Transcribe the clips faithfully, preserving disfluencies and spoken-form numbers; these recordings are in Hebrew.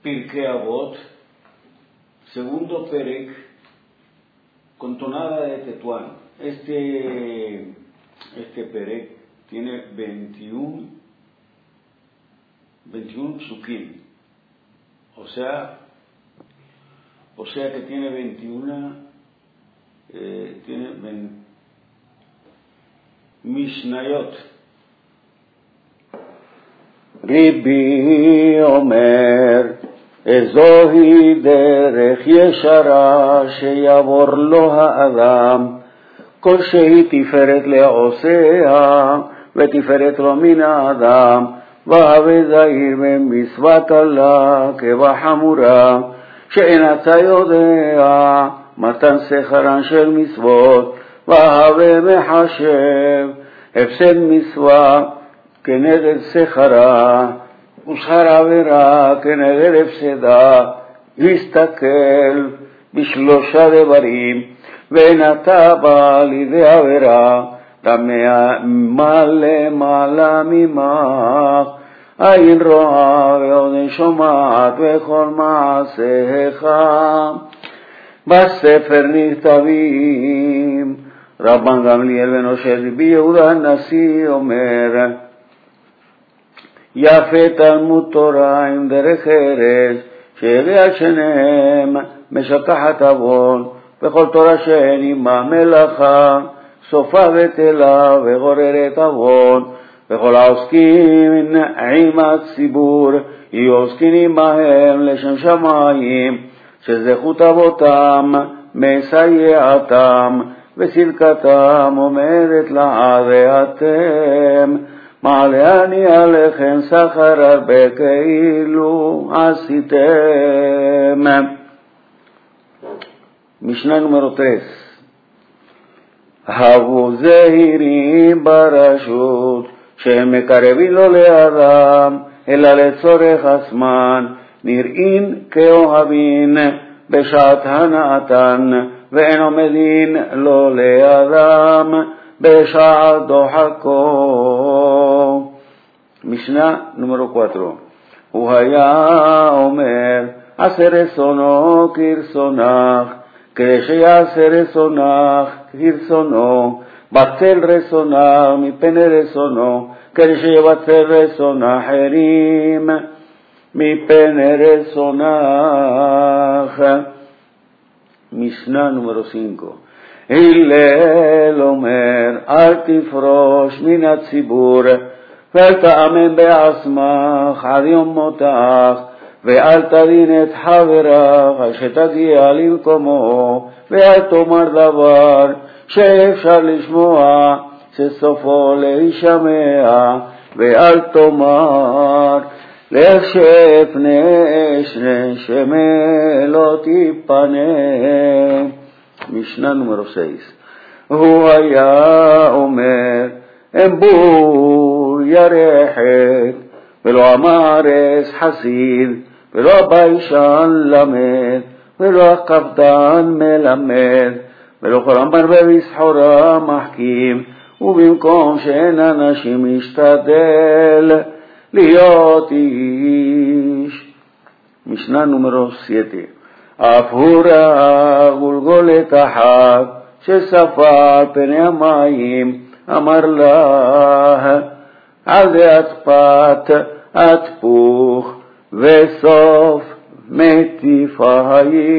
Pirkei Avot, segundo Perek, con tonada de Tetuán. Este, este Perek tiene veintiún, veintiún psukim, o sea, o sea que tiene veintiuna, eh, tiene veinte, Mishnayot. Ribi Omer, Ezohi derech yeshara sheyavor lo ha'adam, kol shehi tiferet le'osea, vetiferet lo min ha'adam, v'have zahir b'mitzvat Allah kev'hamura, she'en ata yodea, matan secharan shel mitzvot, v'have mechashev, hefsed mitzvah, כנגד שכרה ושכר עבירה כנגד הפסדה, להסתכל בשלושה דברים, ונטע בה לידי עבירה, דמה למעלה ממך, עין רואה ואוזן שומעת וכל מעשיך בספר נכתבים. רבן גמליאל בן אושר רבי יהודה הנשיא אומר, יפה תלמוד תורה עם דרך ארץ, שיגיע שניהם משכחת עוון, וכל תורה שאין עמה מלאכה, סופה בטלה וגוררת עוון, וכל העוסקים עם הציבור, יהיו עוסקים עמהם לשם שמיים, שזכות אבותם מסייעתם, וסלקתם עומדת לעד, ואתם מעלה אני עליכם שכר הרבה כאילו עשיתם. משנה נומרו tres. הבו זהירים ברשות, שהם מקרבים לו לאדם, אלא לצורך הזמן, נראים כאוהבין בשעת הנאתן, ואין עומדין לו לאדם בשעת דוחקו. משנה נומרו cuatro. הוא היה אומר, עשה רצונו כרצונך, כדי שיעשה רצונך כרצונו, בטל רצונך מפני רצונו, כדי שיבטל רצון אחרים מפני רצונך. משנה נומרו cinco. הלל אומר, אל תפרוש מן הציבור, ואל תאמן בעצמך עד יום מותך, ואל תדין את חברך שתגיע למקומו, ואל תאמר דבר שאפשר לשמוע, שסופו להישמע, ואל תאמר לך שאפנה אשנה שמא לא תיפנה. משנה נומרו seis. הוא היה אומר, אמבור ירחת, ולא המארס חסיד, ולא הביישן למד, ולא הקפדן מלמד, ולא כל המרבה בסחורה מחכים, ובמקום שאין אנשים משתדל להיות איש. משנה נומרו siete. אף הוא ראה גולגולת אחת שספה על פני המים, אמר לה, על זה אצפת אטפוך, וסוף מטיפה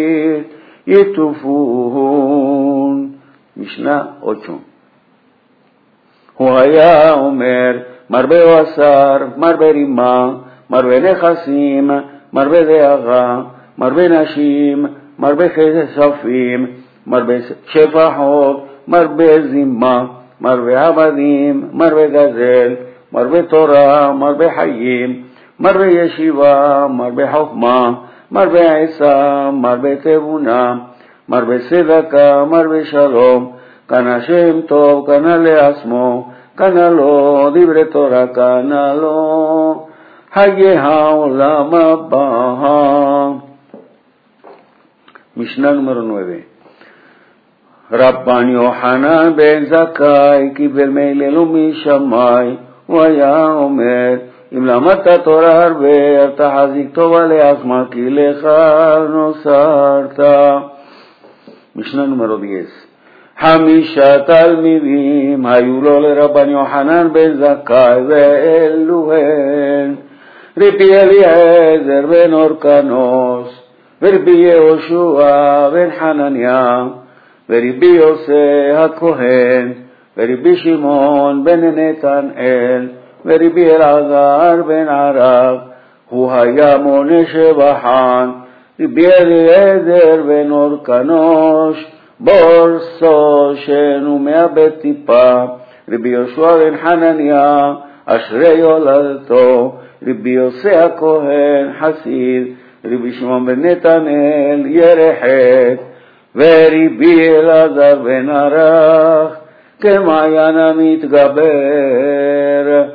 יטופון. משנה ocho. הוא היה אומר, מרבה הוא אסר, מרבה רימה, מרבה נכסים, מרבה דאגה, מרבה נשים, מרבה כספים, מרבה שפחות, מרבה זימה, מרבה עבדים, מרבה גזל, מרבה תורה, מרבה חיים, מרבה ישיבה, מרבה חוכמה, מרבה עשה, מרבה תבונה, מרבה צדקה, מרבה שלום, קנה שם טוב, קנה לעצמו, קנה לו דברי תורה, קנה לו חיי העולם הבא. משנה נומרו nueve. רבן יוחנן בן זכאי קיבל מהלל ומשמאי, הוא היה אומר, אם למדת תורה הרבה, תחזיק טובה לעצמה, כי לך נוסרת. משנה נומרו דייס. חמישה תלמידים היו לו לרבן יוחנן בן זכאי, ואלו הן רבי אליעזר בן אורקנוס, ורבי יהושע בן חנניה, ורבי יוסי הכהן, ורבי שמעון בן נתנאל, ורבי אלעזר בן ערב, הוא היה מונה שבחן. רבי אליעזר בן אורקנוס, בורסו שאינו מאבד טיפה. רבי יהושע בן חנניה, אשרי יולדתו. רבי יוסי הכהן, חסיד. רבי שמעון בן נתנאל, ירחק. ורבי אלעזר בן ערב, כמעיין המתגבר.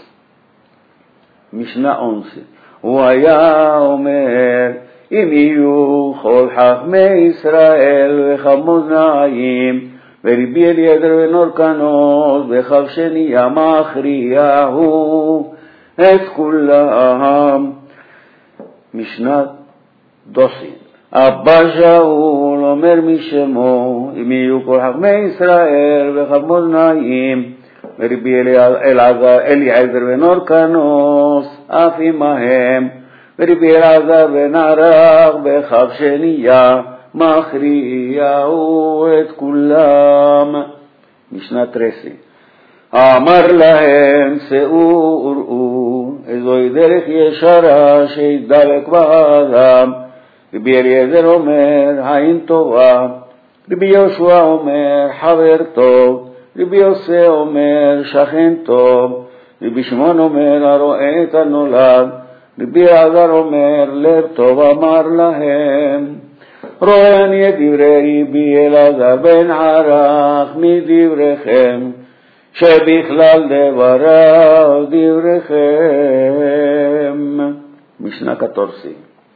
משנה אונסה. הוא היה אומר, אם יהיו כל חכמי ישראל וחמוזנאים, ורבי אליעזר בן אורקנוס בכף שנייה מכריע הוא את כולם. משנת דוסין. אבא שאול אומר משמו, אם יהיו כל חכמי ישראל וחמוזנאים, ורבי אליעזר בן אורקנוס אף עמהם, ורבי אלעזר בן ערב בכף שנייה מכריע הוא את כולם. משנת תרסי. אמר להם, שאו וראו, איזוהי דרך ישרה שידבק באדם. רבי אליעזר אומר, עין טובה. רבי יהושע אומר, חבר טוב. רבי יוסי אומר, שכן טוב. רבי שמעון אומר, הרואה את הנולד. רבי אלעזר אומר, לב טוב. אמר להם, רואה אני את דברי רבי אלעזר בן ערך מדבריכם, שבכלל דבריו דבריכם. משנה קטורסי.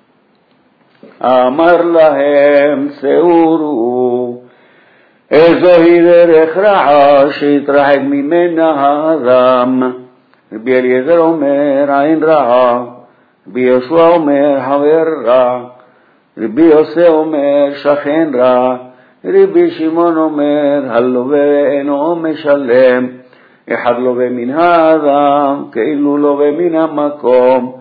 אמר להם, שאורו, איזוהי דרך רעה שהתרחק ממנה האדם. רבי אליעזר אומר, עין רעה. רבי יהושע אומר, חבר רע. רבי יוסי אומר, שכן רע. רבי שמעון אומר, הלווה אינו משלם. אחד לווה מן האדם, כאילו לווה מן המקום,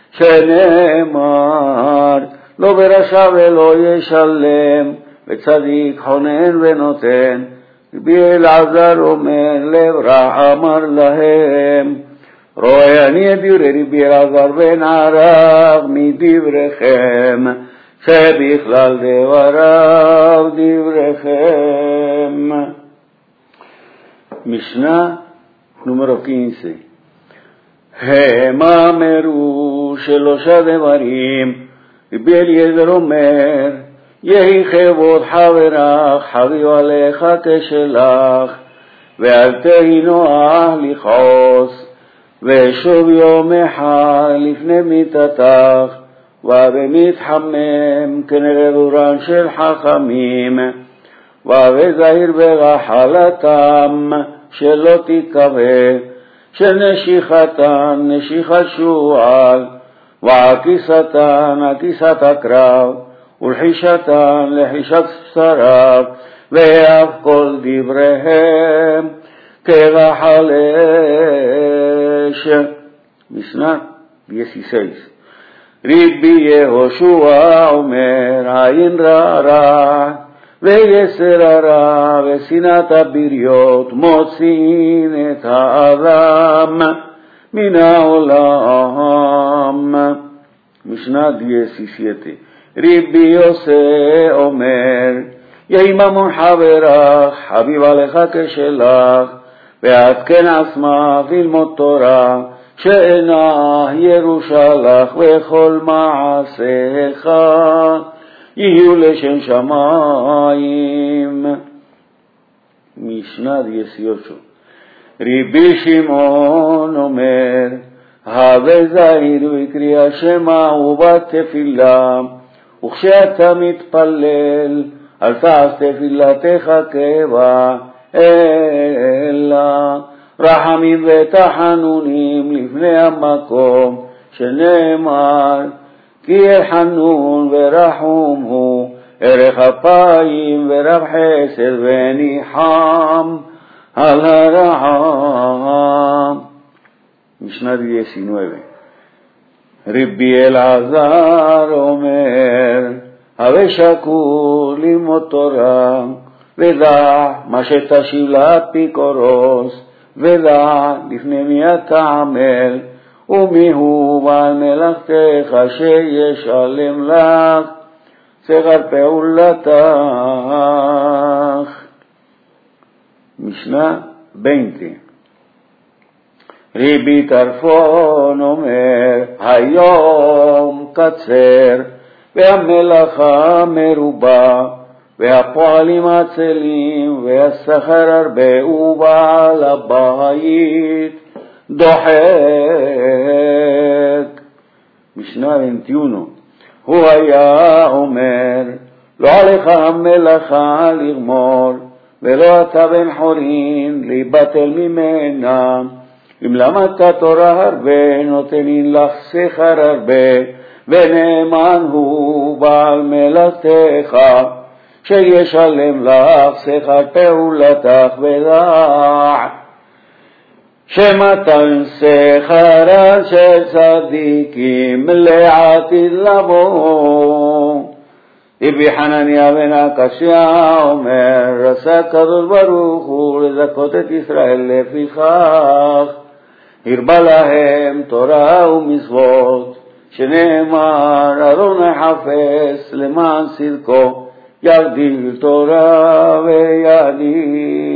שנאמר, לא ברשע ולא ישלם, וצדיק חונן ונותן. רבי אלעזר אומר, לב רע. אמר להם, רואה אני את דברי רבי אלעזר בן ערב מדבריכם, שבכלל דבריו דבריכם. משנה נומרו קינסה. הם אמרו שלושה דברים. רבי אליעזר אומר, יהי כבוד חברך חביב עליך כשלך, ואל תהי נוח לכעוס, ושוב יום אחד לפני מיתתך, ובמתחמם כנרדורן של חכמים, ובזהיר ברחלתם שלא תקווה, שנשיכתן נשיכת שועל, ועקיסתן עקיסת הקרב, ולחישתן לחישת שריו, ואף כל דבריהם כרחל אש. משנה דיסיסייס. רבי יהושע אומר, עין רע ויסר הרע ושנאת הבריות מוציאים את האדם מן העולם. משנה דיסיסייתי. רבי יוסי אומר, יהי ממון חברך חביב עליך כשלך, ועדכן עצמך ללמוד תורה, שאינה ירושה לך, וכל מעשיך יהיו לשם שמיים. משנה דיסיושו. רבי שמעון אומר, הווה זהיר וקריאה שמע ובתפילה, וכשאתה מתפלל אל תעש תפילתך קבע, אלא רחמים ותחנונים לפני המקום שנאמר, כי אל חנון ורחום הוא, ערך אפיים ורב חסד וניחם על הרעם. משנה diecinueve. רבי אלעזר אומר, הווה שקול ללמוד תורה, ודע מה שתשיב לאפיקורוס, ודע לפני מי אתה עמל, ומי הוא בעל מלאכתך שישלם לך שכר פעולתך. משנה veinte. רבי טרפון אומר, היום קצר והמלאכה מרובה והפועלים עצלים והשכר הרבה ובעל הבית דוחק. משנה veintiuno. הוא היה אומר, לא עליך המלאכה לגמור, ולא אתה בן חורין להיבטל ממנה. אם למדת תורה הרבה, נותנים לך שכר הרבה, ונאמן הוא בעל מלאכתך, שישלם לך שכר פעולתך. ודע שמתן שכרן של צדיקים לעתיד לבוא. רבי חנניה בן עקשיא אומר, רצה הקדוש ברוך הוא לזכות את ישראל, לפיכך הרבה להם תורה ומצוות, שנאמר, ארון החפץ למען צדקו, יגדיל תורה ויגדיל